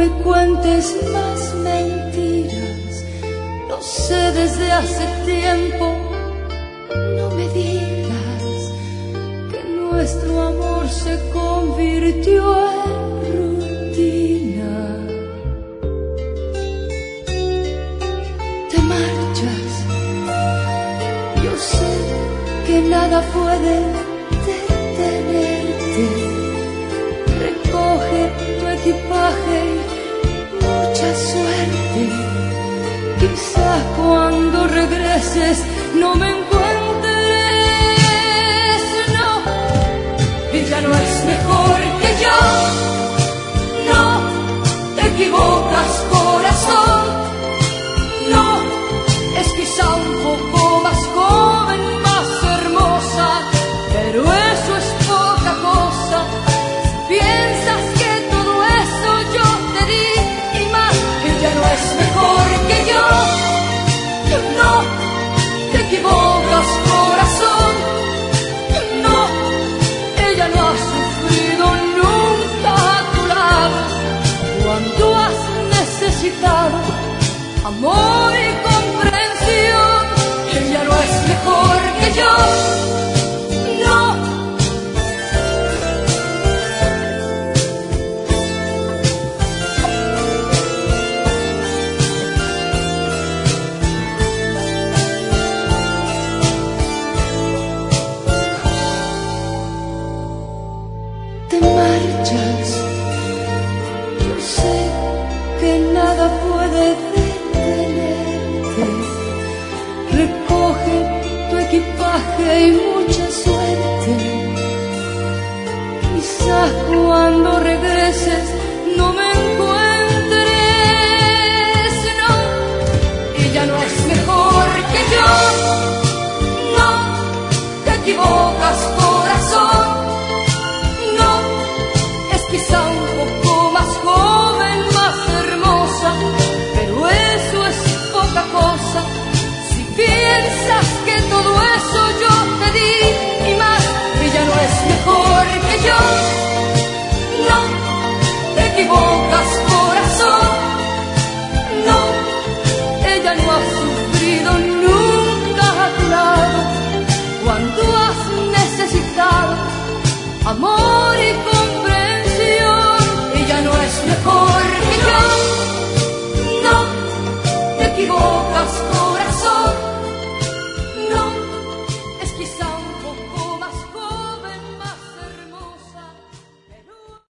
me cuentes más mentiras, lo sé desde hace tiempo. No me digas que nuestro amor se convirtió en rutina. Te marchas, yo sé que nada puede detenerte. Recoge tu equipaje y mucha suerte. Quizás cuando regreses no me encuentres, no. Ella no es mejor que yo, no. Te equivocas, corazón, no. Es quizá un poco más joven, más hermosa, pero eso es poca cosa. Piensas que todo eso yo te di y más. Ella no es mejor que yo, no. Te equivocas, corazón, no. Ella no ha sufrido nunca a tu lado cuando has necesitado amor y comprensión. Ella no es mejor que yo, no. Te marchas, yo sé que nada puede detenerte. Recoge tu equipaje y mucha suerte. Quizás cuando regreses no me encuentres, no. Ella no es mejor que yo, no. Te equivocas,